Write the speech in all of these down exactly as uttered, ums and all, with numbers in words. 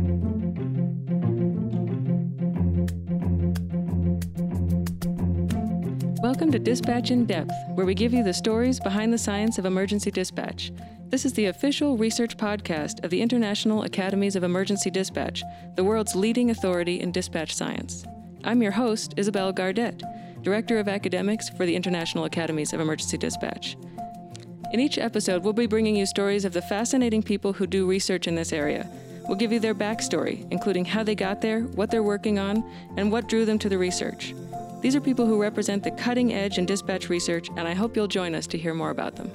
Welcome to Dispatch in Depth, where we give you the stories behind the science of emergency dispatch. This is the official research podcast of the International Academies of Emergency Dispatch, the world's leading authority in dispatch science. I'm your host, Isabel Gardet, Director of Academics for the International Academies of Emergency Dispatch. In each episode, we'll be bringing you stories of the fascinating people who do research in this area. We'll give you their backstory, including how they got there, what they're working on, and what drew them to the research. These are people who represent the cutting edge in dispatch research, and I hope you'll join us to hear more about them.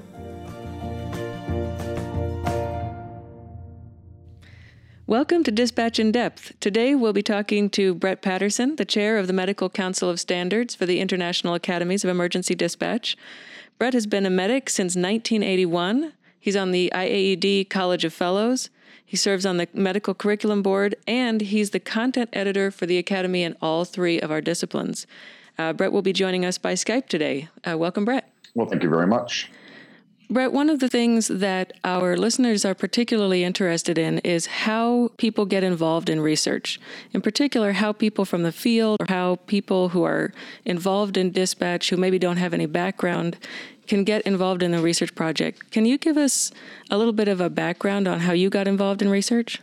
Welcome to Dispatch in Depth. Today we'll be talking to Brett Patterson, the chair of the Medical Council of Standards for the International Academies of Emergency Dispatch. Brett has been a medic since nineteen eighty-one. He's on the I A E D College of Fellows. He serves on the Medical Curriculum Board, and he's the content editor for the Academy in all three of our disciplines. Uh, Brett will be joining us by Skype today. Uh, welcome, Brett. Well, thank you very much. Brett, one of the things that our listeners are particularly interested in is how people get involved in research. In particular, how people from the field or how people who are involved in dispatch who maybe don't have any background can get involved in a research project. Can you give us a little bit of a background on how you got involved in research?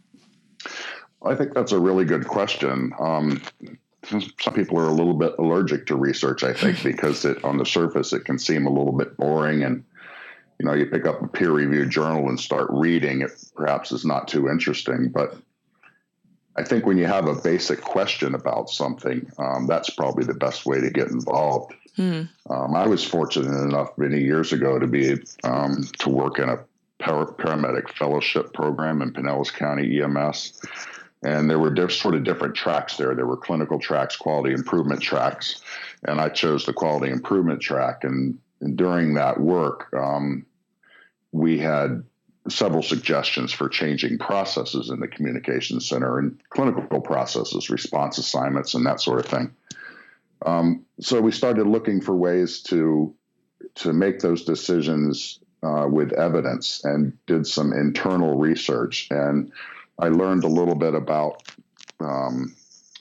I think that's a really good question. Um, some people are a little bit allergic to research, I think, because it, on the surface it can seem a little bit boring, and you know, you pick up a peer-reviewed journal and start reading, it perhaps is not too interesting. But I think when you have a basic question about something, um, that's probably the best way to get involved. Mm. Um, I was fortunate enough many years ago to be um, to work in a para- paramedic fellowship program in Pinellas County E M S. And there were diff- sort of different tracks there. There were clinical tracks, quality improvement tracks, and I chose the quality improvement track. And, and during that work, um, we had several suggestions for changing processes in the communications center and clinical processes, response assignments, and that sort of thing. Um, so we started looking for ways to to make those decisions uh, with evidence, and did some internal research. And I learned a little bit about um,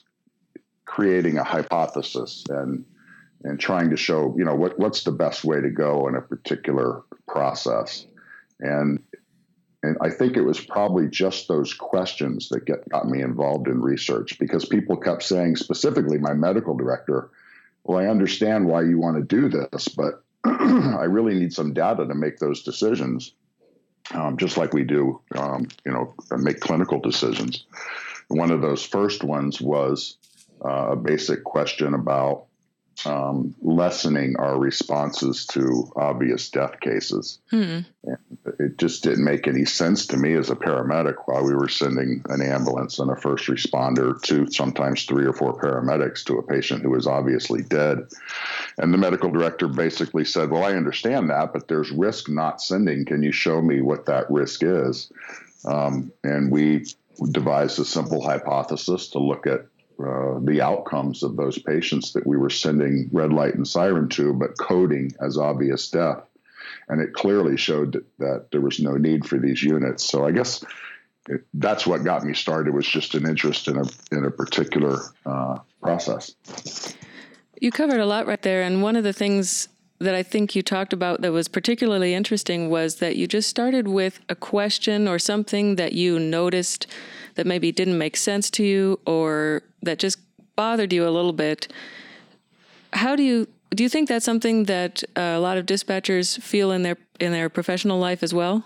creating a hypothesis and and trying to show, you know, what what's the best way to go in a particular process. And and I think it was probably just those questions that get, got me involved in research, because people kept saying, specifically my medical director, well, I understand why you want to do this, but I really need some data to make those decisions, um, just like we do, um, you know, make clinical decisions. One of those first ones was uh, a basic question about Um, lessening our responses to obvious death cases. Hmm. And it just didn't make any sense to me as a paramedic while we were sending an ambulance and a first responder, to sometimes three or four paramedics, to a patient who was obviously dead. And the medical director basically said, well, I understand that, but there's risk not sending. Can you show me what that risk is? Um, and we devised a simple hypothesis to look at Uh, the outcomes of those patients that we were sending red light and siren to, but coding as obvious death. And it clearly showed that, that there was no need for these units. So I guess it, that's what got me started, was just an interest in a in a particular uh, process. You covered a lot right there. And one of the things that I think you talked about that was particularly interesting was that you just started with a question or something that you noticed that maybe didn't make sense to you, or that just bothered you a little bit. How do you do you think that's something that uh, a lot of dispatchers feel in their in their professional life as well?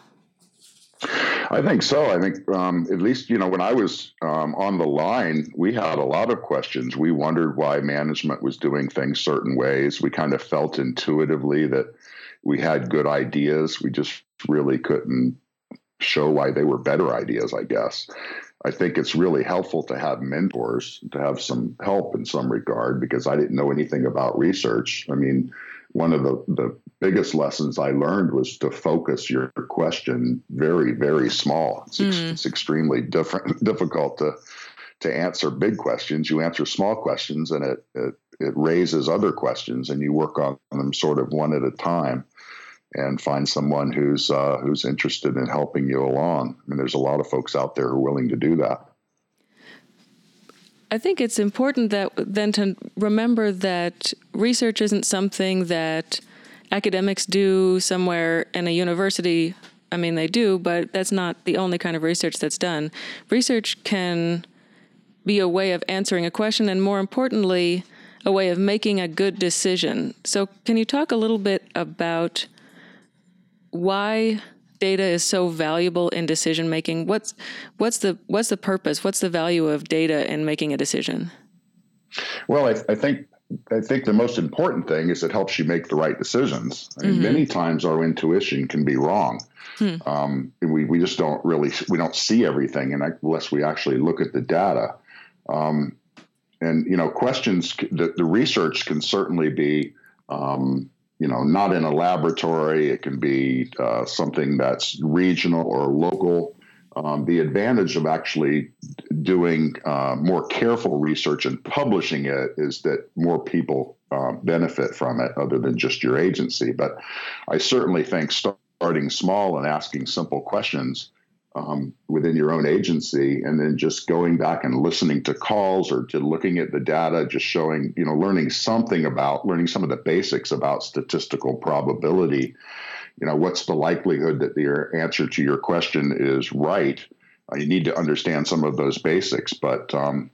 I think so. I think um, at least, you know, when I was um, on the line, we had a lot of questions. We wondered why management was doing things certain ways. We kind of felt intuitively that we had good ideas. We just really couldn't show why they were better ideas, I guess. I think it's really helpful to have mentors, to have some help in some regard, because I didn't know anything about research. I mean, one of the, the biggest lessons I learned was to focus your question very, very small. It's, mm. ex- it's extremely different, difficult to to answer big questions. You answer small questions, and it, it it raises other questions, and you work on them sort of one at a time, and find someone who's uh, who's interested in helping you along. I mean, there's a lot of folks out there who are willing to do that. I think it's important that then to remember that research isn't something that academics do somewhere in a university. I mean, they do, but that's not the only kind of research that's done. Research can be a way of answering a question, and more importantly, a way of making a good decision. So can you talk a little bit about why data is so valuable in decision making? What's what's the what's the purpose? What's the value of data in making a decision? Well, I, I think I think the most important thing is it helps you make the right decisions. I mean, mm-hmm. many times our intuition can be wrong. Hmm. Um, we we just don't really we don't see everything, and unless we actually look at the data. Um, and you know, questions the, the research can certainly be. Um, You know, not in a laboratory. It can be uh, something that's regional or local. Um, the advantage of actually doing uh, more careful research and publishing it is that more people uh, benefit from it other than just your agency. But I certainly think starting small and asking simple questions um, within your own agency, and then just going back and listening to calls or to looking at the data, just showing, you know, learning something about, learning some of the basics about statistical probability. You know, what's the likelihood that the answer to your question is right? Uh, you need to understand some of those basics. But um,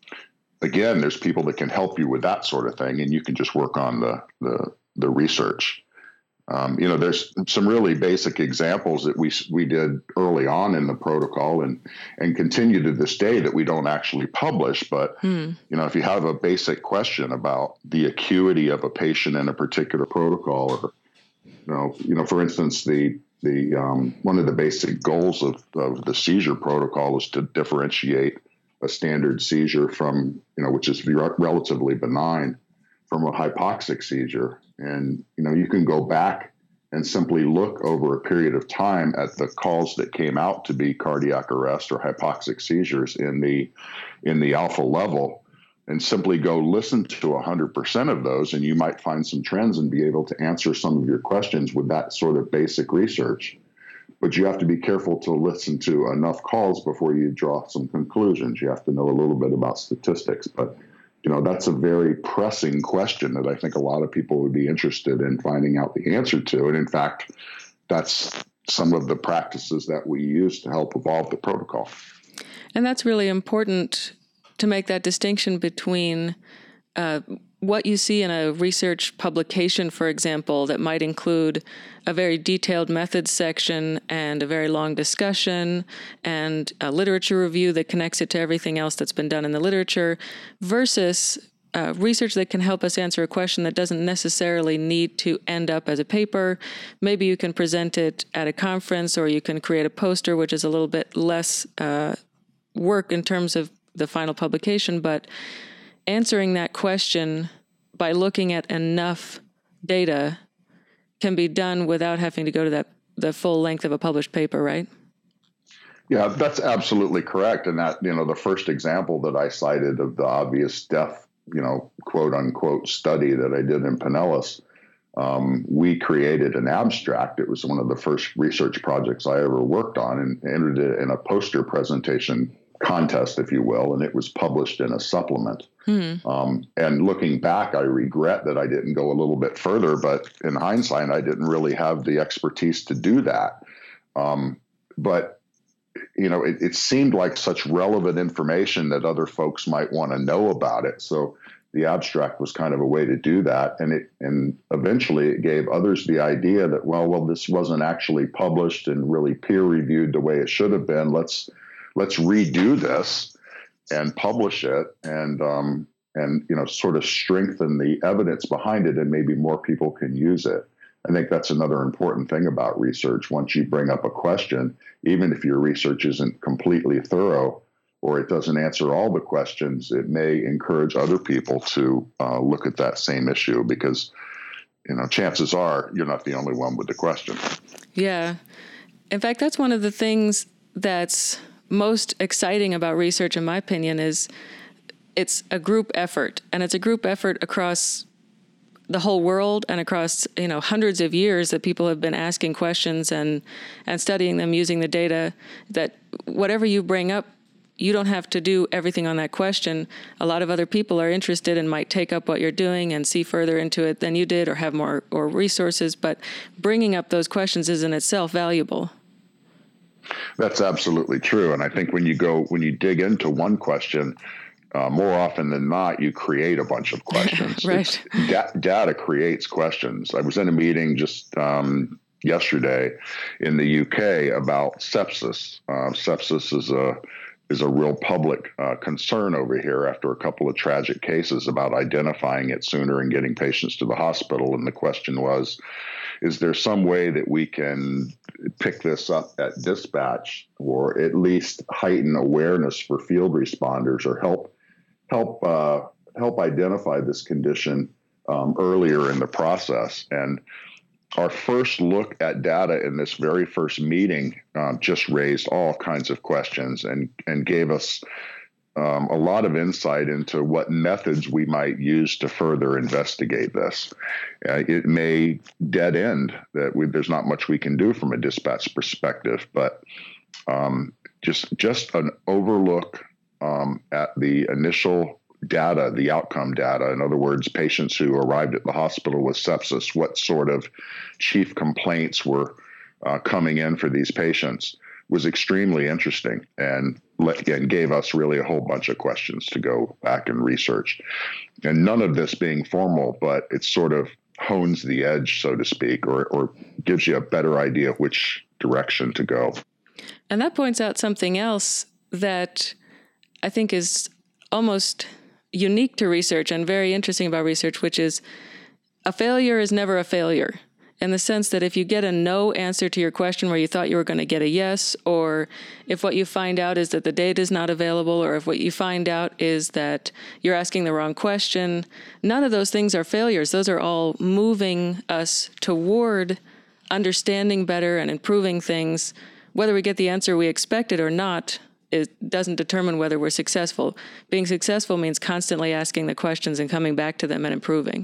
again, there's people that can help you with that sort of thing, and you can just work on the the, the research. Um, you know, there's some really basic examples that we we did early on in the protocol and and continue to this day that we don't actually publish. But, hmm. you know, if you have a basic question about the acuity of a patient in a particular protocol, or, you know, you know, for instance, the the um, one of the basic goals of, of the seizure protocol is to differentiate a standard seizure from, you know, which is relatively benign, from a hypoxic seizure. And, you know, you can go back and simply look over a period of time at the calls that came out to be cardiac arrest or hypoxic seizures in the in the alpha level, and simply go listen to one hundred percent of those, and you might find some trends and be able to answer some of your questions with that sort of basic research. But you have to be careful to listen to enough calls before you draw some conclusions. You have to know a little bit about statistics. But you know, that's a very pressing question that I think a lot of people would be interested in finding out the answer to. And in fact, that's some of the practices that we use to help evolve the protocol. And that's really important to make that distinction between uh, what you see in a research publication, for example, that might include a very detailed methods section and a very long discussion and a literature review that connects it to everything else that's been done in the literature, versus uh, research that can help us answer a question that doesn't necessarily need to end up as a paper. Maybe you can present it at a conference, or you can create a poster, which is a little bit less uh, work in terms of the final publication, but answering that question by looking at enough data can be done without having to go to that the full length of a published paper, right? Yeah, that's absolutely correct. And that, you know, the first example that I cited of the obvious death, you know, quote unquote study that I did in Pinellas, um, we created an abstract. It was one of the first research projects I ever worked on, and entered it in a poster presentation contest, if you will, and it was published in a supplement. Hmm. Um, and looking back, I regret that I didn't go a little bit further, but in hindsight, I didn't really have the expertise to do that. Um, but, you know, it, it seemed like such relevant information that other folks might want to know about it. So the abstract was kind of a way to do that. And it, and eventually it gave others the idea that, well, well, this wasn't actually published and really peer reviewed the way it should have been. Let's, let's redo this and publish it, and, um, and, you know, sort of strengthen the evidence behind it, and maybe more people can use it. I think that's another important thing about research. Once you bring up a question, even if your research isn't completely thorough, or it doesn't answer all the questions, it may encourage other people to uh, look at that same issue, because, you know, chances are you're not the only one with the question. Yeah. In fact, that's one of the things that's most exciting about research, in my opinion, is it's a group effort, and it's a group effort across the whole world and across, you know, hundreds of years that people have been asking questions and, and studying them using the data, that whatever you bring up, you don't have to do everything on that question. A lot of other people are interested and might take up what you're doing and see further into it than you did or have more or resources, but bringing up those questions is in itself valuable. That's absolutely true. And I think when you go, when you dig into one question, uh, more often than not, you create a bunch of questions. Right. Da- data creates questions. I was in a meeting just um, yesterday in the U K about sepsis. Uh, sepsis is a is a real public uh, concern over here after a couple of tragic cases about identifying it sooner and getting patients to the hospital. And the question was, is there some way that we can pick this up at dispatch or at least heighten awareness for field responders or help help uh, help identify this condition um, earlier in the process? And our first look at data in this very first meeting um, just raised all kinds of questions and, and gave us um, a lot of insight into what methods we might use to further investigate this. Uh, it may dead end that we, there's not much we can do from a dispatch perspective, but um, just just an overlook um, at the initial data, the outcome data. In other words, patients who arrived at the hospital with sepsis, what sort of chief complaints were uh, coming in for these patients was extremely interesting and again gave us really a whole bunch of questions to go back and research. And none of this being formal, but it sort of hones the edge, so to speak, or, or gives you a better idea of which direction to go. And that points out something else that I think is almost unique to research and very interesting about research, which is a failure is never a failure, in the sense that if you get a no answer to your question where you thought you were going to get a yes, or if what you find out is that the data is not available, or if what you find out is that you're asking the wrong question, none of those things are failures. Those are all moving us toward understanding better and improving things. Whether we get the answer we expected or not, it doesn't determine whether we're successful. Being successful means constantly asking the questions and coming back to them and improving.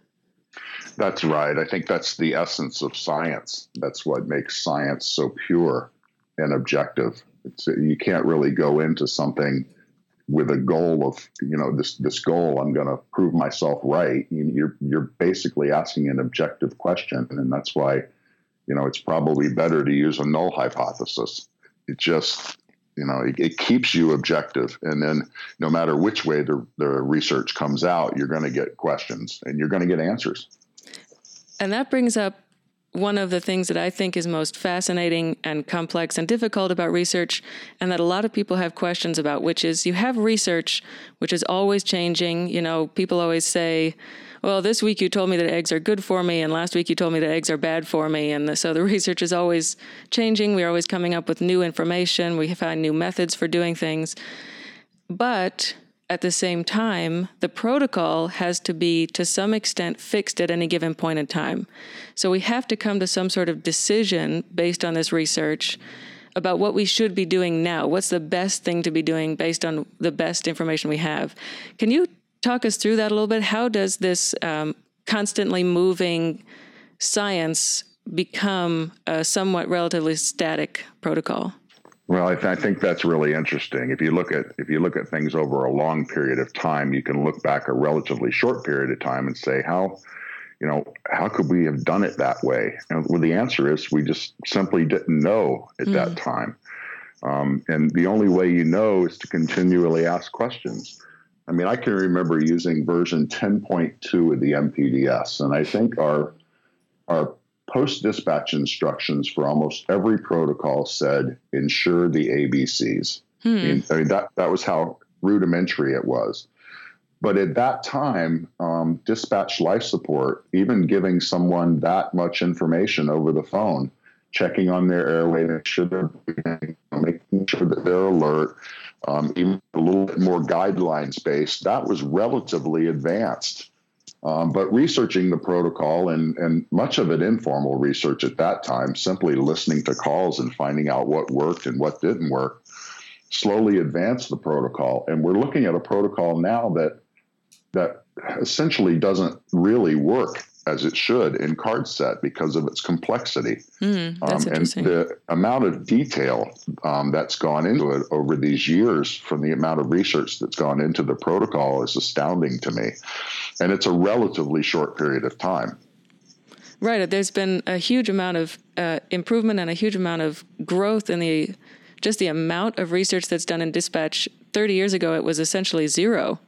That's right. I think that's the essence of science. That's what makes science so pure and objective. It's, you can't really go into something with a goal of, you know, this this goal, I'm going to prove myself right. You're, you're basically asking an objective question. And that's why, you know, it's probably better to use a null hypothesis. It just... You know, it, it keeps you objective. And then no matter which way the, the research comes out, you're going to get questions and you're going to get answers. And that brings up one of the things that I think is most fascinating and complex and difficult about research, and that a lot of people have questions about, which is you have research, which is always changing. You know, people always say, well, this week you told me that eggs are good for me, and last week you told me that eggs are bad for me. And the, so the research is always changing. We're always coming up with new information. We find new methods for doing things. But at the same time, the protocol has to be, to some extent, fixed at any given point in time. So we have to come to some sort of decision based on this research about what we should be doing now. What's the best thing to be doing based on the best information we have? Can you talk us through that a little bit? How does this um, constantly moving science become a somewhat relatively static protocol? Well, I, th- I think that's really interesting. If you look at if you look at things over a long period of time, you can look back a relatively short period of time and say, how, you know, how could we have done it that way? And well, the answer is we just simply didn't know at mm. that time. Um, and the only way you know is to continually ask questions. I mean, I can remember using version ten point two of the M P D S, and I think our our post-dispatch instructions for almost every protocol said, ensure the A B Cs. Hmm. I mean, I mean, that, that was how rudimentary it was. But at that time, um, dispatch life support, even giving someone that much information over the phone, checking on their airway, making sure they're breathing, making sure that they're alert, um, even a little bit more guidelines-based, that was relatively advanced. Um, but researching the protocol and, and much of it informal research at that time, simply listening to calls and finding out what worked and what didn't work, slowly advanced the protocol. And we're looking at a protocol now that that essentially doesn't really work as it should in CardSet because of its complexity. Mm, that's um, interesting. And the amount of detail um, that's gone into it over these years from the amount of research that's gone into the protocol is astounding to me. And it's a relatively short period of time. Right. There's been a huge amount of uh, improvement and a huge amount of growth in the just the amount of research that's done in dispatch. thirty years ago, it was essentially zero.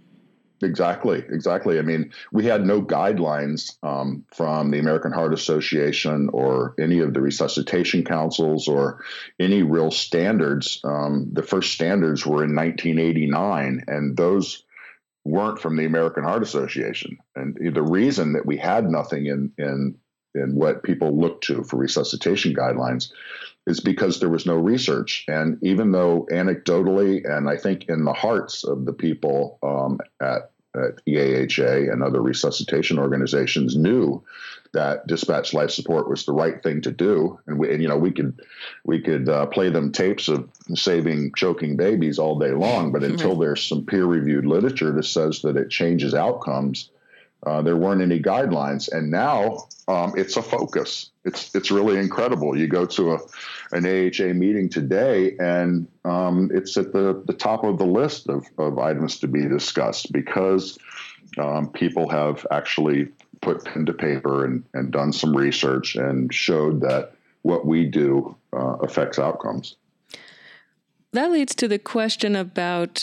Exactly, exactly. I mean, we had no guidelines um, from the American Heart Association or any of the resuscitation councils or any real standards. Um, the first standards were in nineteen eighty-nine, and those weren't from the American Heart Association. And the reason that we had nothing in in in what people look to for resuscitation guidelines is because there was no research. And even though anecdotally, and I think in the hearts of the people um, at, at E A H A and other resuscitation organizations knew that dispatch life support was the right thing to do, and we, and, you know, we could we could uh, play them tapes of saving choking babies all day long, but until right. there's some peer-reviewed literature that says that it changes outcomes, uh, there weren't any guidelines. And now um, it's a focus. It's it's really incredible. You go to a an A H A meeting today, and um, it's at the, the top of the list of, of items to be discussed because um, people have actually put pen to paper and, and done some research and showed that what we do uh, affects outcomes. That leads to the question about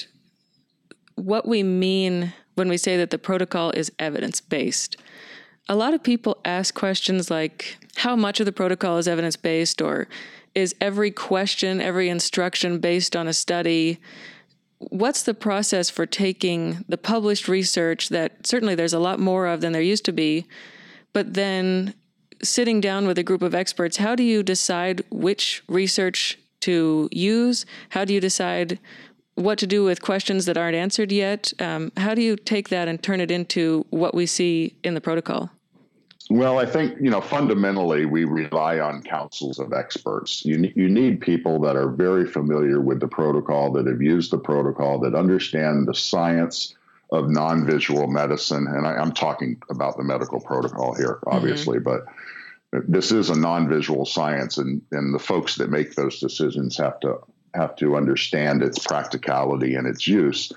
what we mean when we say that the protocol is evidence-based. A lot of people ask questions like, how much of the protocol is evidence-based, or is every question, every instruction based on a study? What's the process for taking the published research that certainly there's a lot more of than there used to be, but then sitting down with a group of experts, how do you decide which research to use? How do you decide what to do with questions that aren't answered yet? Um, how do you take that and turn it into what we see in the protocol? Well, I think, you know, fundamentally, we rely on councils of experts. You, you need people that are very familiar with the protocol, that have used the protocol, that understand the science of non-visual medicine. And I, I'm talking about the medical protocol here, obviously, mm-hmm. but this is a non-visual science, and, and the folks that make those decisions have to have to understand its practicality and its use.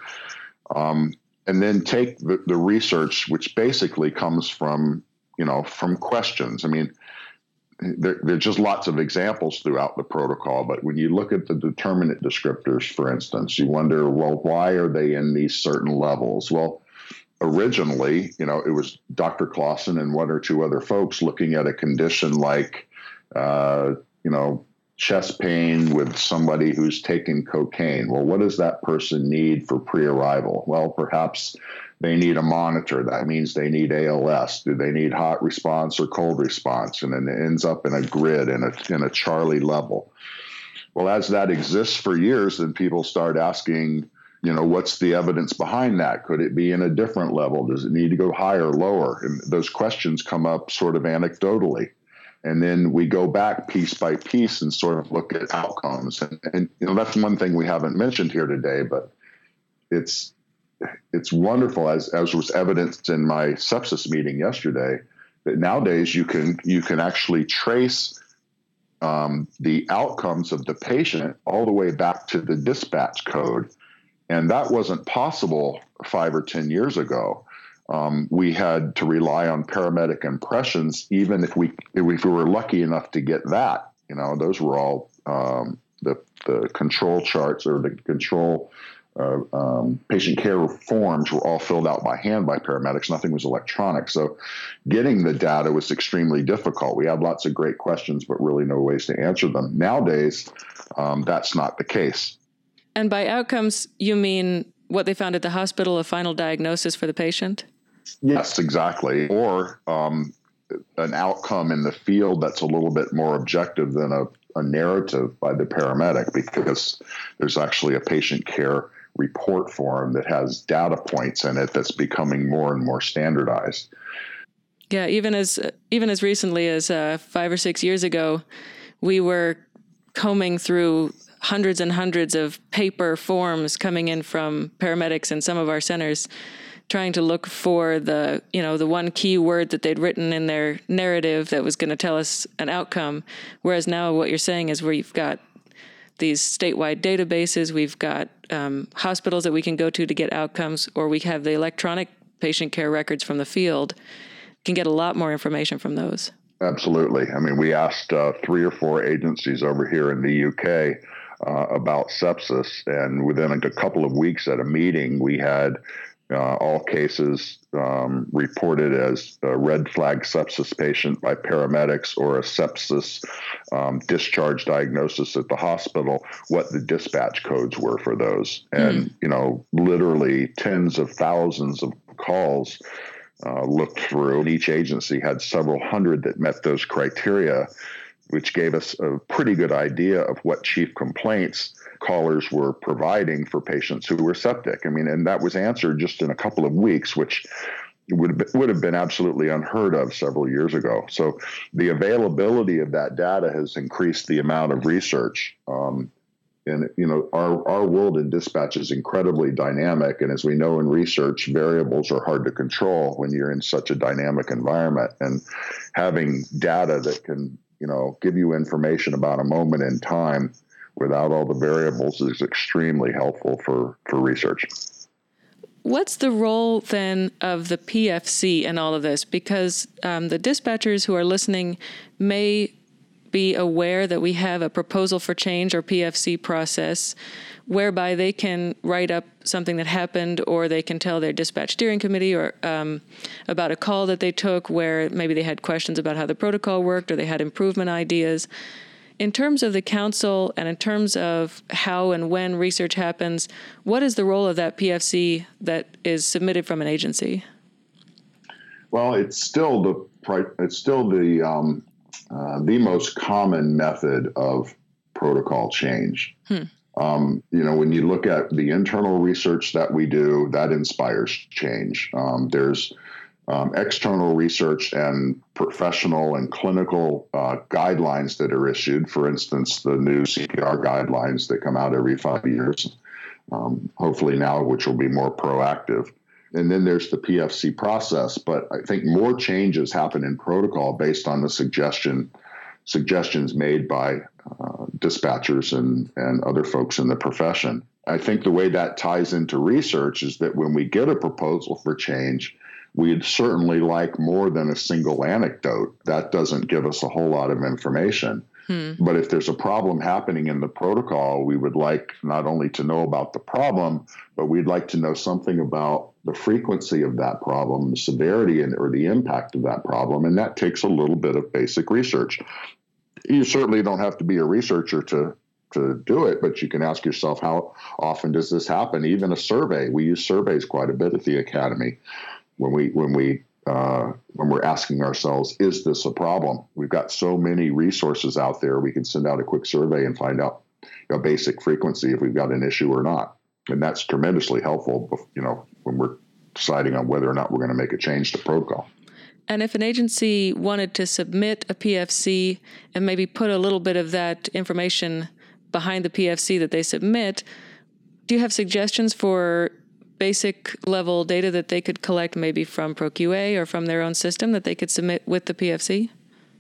Um, and then take the, the research, which basically comes from you know, from questions. I mean, there, there are just lots of examples throughout the protocol, but when you look at the determinant descriptors, for instance, you wonder, well, why are they in these certain levels? Well, originally, you know, it was Doctor Clausen and one or two other folks looking at a condition like, uh, you know, chest pain with somebody who's taken cocaine. Well, what does that person need for pre-arrival? Well, perhaps they need a monitor. That means they need A L S. Do they need hot response or cold response? And then it ends up in a grid in a in a Charlie level. Well, as that exists for years, then people start asking, you know, what's the evidence behind that? Could it be in a different level? Does it need to go higher, lower? And those questions come up sort of anecdotally. And then we go back piece by piece and sort of look at outcomes. And, and you know, that's one thing we haven't mentioned here today, but it's it's wonderful, as as was evidenced in my sepsis meeting yesterday, that nowadays you can you can actually trace um, the outcomes of the patient all the way back to the dispatch code. And that wasn't possible five or ten years ago. Um, we had to rely on paramedic impressions, even if we if we were lucky enough to get that. You know, those were all um, the the control charts or the control uh, um, patient care forms were all filled out by hand by paramedics. Nothing was electronic, so getting the data was extremely difficult. We had lots of great questions, but really no ways to answer them. Nowadays, um, that's not the case. And by outcomes, you mean what they found at the hospital, a final diagnosis for the patient? Yes, exactly. Or um, an outcome in the field that's a little bit more objective than a, a narrative by the paramedic, because there's actually a patient care report form that has data points in it that's becoming more and more standardized. Yeah, even as even as recently as uh, five or six years ago, we were combing through hundreds and hundreds of paper forms coming in from paramedics in some of our centers trying to look for the, you know, the one key word that they'd written in their narrative that was going to tell us an outcome. Whereas now what you're saying is we've got these statewide databases, we've got um, hospitals that we can go to to get outcomes, or we have the electronic patient care records from the field, can get a lot more information from those. Absolutely. I mean, we asked uh, three or four agencies over here in the U K uh, about sepsis, and within a couple of weeks at a meeting, we had Uh, all cases um, reported as a red flag sepsis patient by paramedics or a sepsis um, discharge diagnosis at the hospital, what the dispatch codes were for those. And, mm. you know, literally tens of thousands of calls uh, looked through, and each agency had several hundred that met those criteria, which gave us a pretty good idea of what chief complaints callers were providing for patients who were septic. I mean, and that was answered just in a couple of weeks, which would have been, would have been absolutely unheard of several years ago. So the availability of that data has increased the amount of research. Um, and, you know, our, our world in dispatch is incredibly dynamic. And as we know in research, variables are hard to control when you're in such a dynamic environment. And having data that can, you know, give you information about a moment in time without all the variables is extremely helpful for, for research. What's the role then of the P F C in all of this? Because um, the dispatchers who are listening may be aware that we have a proposal for change or P F C process whereby they can write up something that happened, or they can tell their dispatch steering committee or um, about a call that they took where maybe they had questions about how the protocol worked or they had improvement ideas. In terms of the council and in terms of how and when research happens, what is the role of that P F C that is submitted from an agency? Well, it's still the it's still the um, uh, the most common method of protocol change. Hmm. Um, you know, when you look at the internal research that we do, that inspires change. Um, there's Um, external research and professional and clinical uh, guidelines that are issued. For instance, the new C P R guidelines that come out every five years, um, hopefully now, which will be more proactive. And then there's the P F C process. But I think more changes happen in protocol based on the suggestion suggestions made by uh, dispatchers and, and other folks in the profession. I think the way that ties into research is that when we get a proposal for change, we'd certainly like more than a single anecdote. That doesn't give us a whole lot of information. Hmm. But if there's a problem happening in the protocol, we would like not only to know about the problem, but we'd like to know something about the frequency of that problem, the severity and, or the impact of that problem. And that takes a little bit of basic research. You certainly don't have to be a researcher to to do it, but you can ask yourself, how often does this happen? Even a survey. We use surveys quite a bit at the Academy. When we when we uh, when we're asking ourselves, is this a problem? We've got so many resources out there. We can send out a quick survey and find out a basic frequency if we've got an issue or not, and that's tremendously helpful. You know, when we're deciding on whether or not we're going to make a change to protocol. And if an agency wanted to submit a P F C and maybe put a little bit of that information behind the P F C that they submit, do you have suggestions for basic level data that they could collect maybe from ProQA or from their own system that they could submit with the P F C?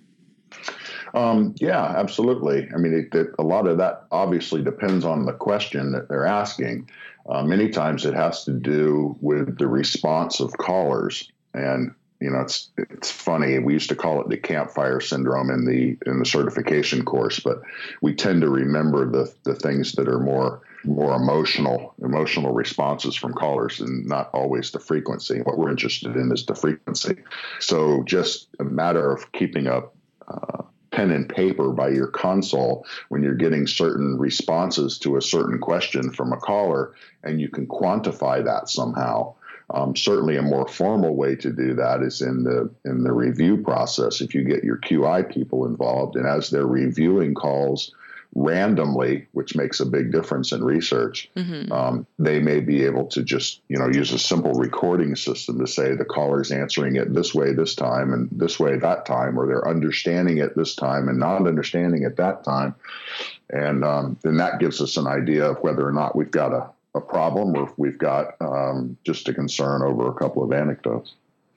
Um, yeah, absolutely. I mean, it, it, a lot of that obviously depends on the question that they're asking. Uh, many times it has to do with the response of callers. And, you know, it's it's funny. We used to call it the campfire syndrome in the in the certification course, but we tend to remember the the things that are more more emotional, emotional responses from callers and not always the frequency. What we're interested in is the frequency. So just a matter of keeping a uh, pen and paper by your console when you're getting certain responses to a certain question from a caller, and you can quantify that somehow. Um, certainly a more formal way to do that is in the in the review process. If you get your Q I people involved, and as they're reviewing calls randomly, which makes a big difference in research, mm-hmm. um, they may be able to just, you know, use a simple recording system to say the caller's answering it this way this time and this way that time, or they're understanding it this time and not understanding it that time. And um, then that gives us an idea of whether or not we've got a a problem or if we've got um, just a concern over a couple of anecdotes.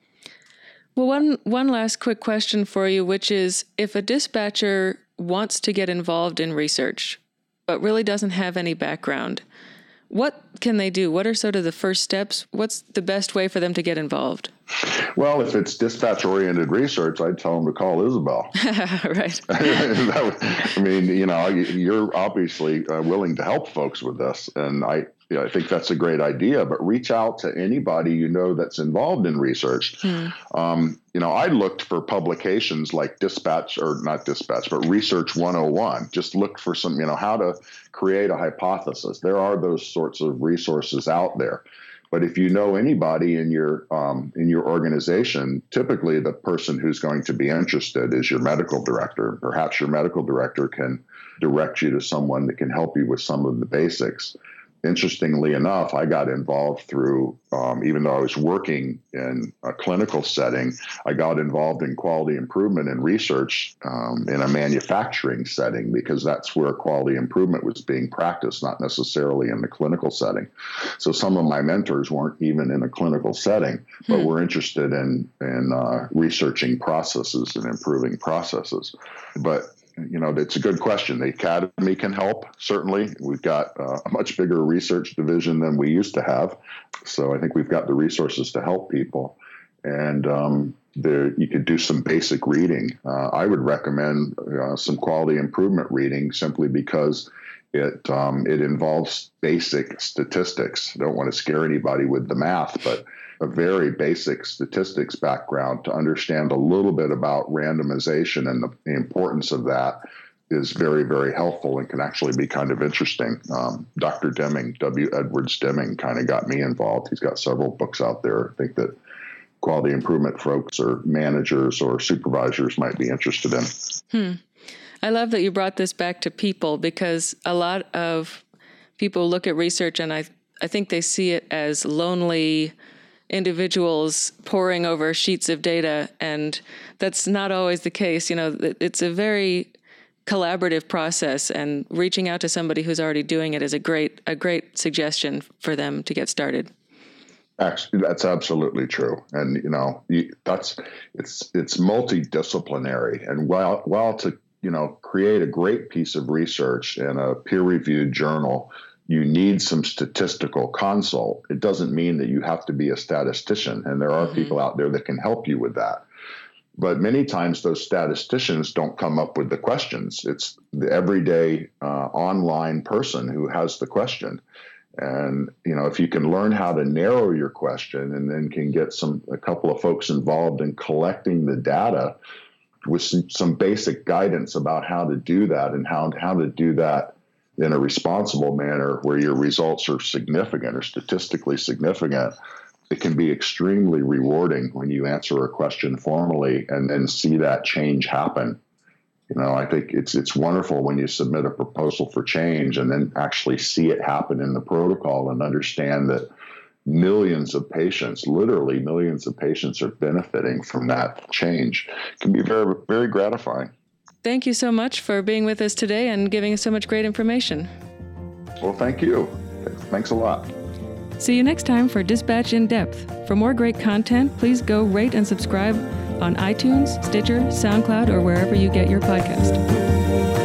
Well, one one last quick question for you, which is if a dispatcher wants to get involved in research, but really doesn't have any background, what can they do? What are sort of the first steps? What's the best way for them to get involved? Well, if it's dispatch-oriented research, I'd tell them to call Isabel. Right. That would, I mean, you know, you're obviously uh, willing to help folks with this, and I, you know, I think that's a great idea. But reach out to anybody you know that's involved in research. Hmm. Um, you know, I looked for publications like Dispatch, or not Dispatch, but Research one oh one. Just looked for some, you know, how to create a hypothesis. There are those sorts of resources out there. But if you know anybody in your um, in your organization, typically the person who's going to be interested is your medical director. Perhaps your medical director can direct you to someone that can help you with some of the basics. Interestingly enough, I got involved through, um, even though I was working in a clinical setting, I got involved in quality improvement and research um, in a manufacturing setting because that's where quality improvement was being practiced, not necessarily in the clinical setting. So some of my mentors weren't even in a clinical setting, but hmm. were interested in, in uh, researching processes and improving processes. But you know, it's a good question. The Academy can help, certainly. We've got uh, a much bigger research division than we used to have. So I think we've got the resources to help people. And um, there, you could do some basic reading. Uh, I would recommend uh, some quality improvement reading simply because it um, it involves basic statistics. I don't want to scare anybody with the math, but a very basic statistics background to understand a little bit about randomization and the, the importance of that is very, very helpful and can actually be kind of interesting. Um, Doctor Deming, W. Edwards Deming, kind of got me involved. He's got several books out there. I think that quality improvement folks or managers or supervisors might be interested in. Hmm. I love that you brought this back to people because a lot of people look at research and I, I think they see it as lonely individuals poring over sheets of data, and that's not always the case. You know, it's a very collaborative process, and reaching out to somebody who's already doing it is a great a great suggestion for them to get started. Actually, that's absolutely true, and you know, that's it's it's multidisciplinary, and while while to you know create a great piece of research in a peer-reviewed journal, you need some statistical consult. It doesn't mean that you have to be a statistician, and there are mm-hmm. people out there that can help you with that. But many times those statisticians don't come up with the questions. It's the everyday uh, online person who has the question. And, you know, if you can learn how to narrow your question and then can get some a couple of folks involved in collecting the data with some, some basic guidance about how to do that and how, how to do that in a responsible manner where your results are significant or statistically significant, it can be extremely rewarding when you answer a question formally and then see that change happen. You know, I think it's it's wonderful when you submit a proposal for change and then actually see it happen in the protocol and understand that millions of patients, literally millions of patients, are benefiting from that change. It can be very, very gratifying. Thank you so much for being with us today and giving us so much great information. Well, thank you. Thanks a lot. See you next time for Dispatch in Depth. For more great content, please go rate and subscribe on iTunes, Stitcher, SoundCloud, or wherever you get your podcast.